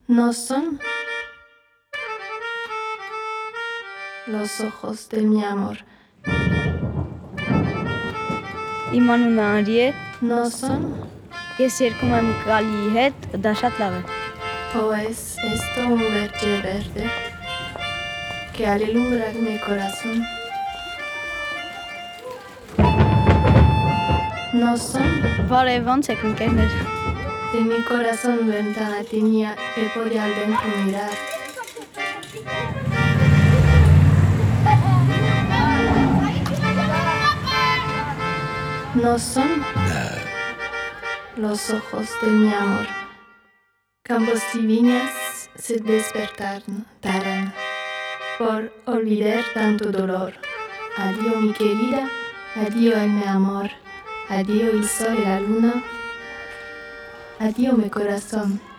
No son los ojos de mi amor. Իմանունարիե No son ես երկում եմ գալի հետ դա շատ լավ է o es esto un verge verde que alumbra mi corazón. No son Բարև ոնց եք ընկերներ de mi corazón ventana tenía y podía al dentro mirar. No son los ojos de mi amor. Campos y viñas se despertaron por olvidar tanto dolor. Adiós mi querida, adiós mi amor, adiós el sol y la luna, adiós mi corazón.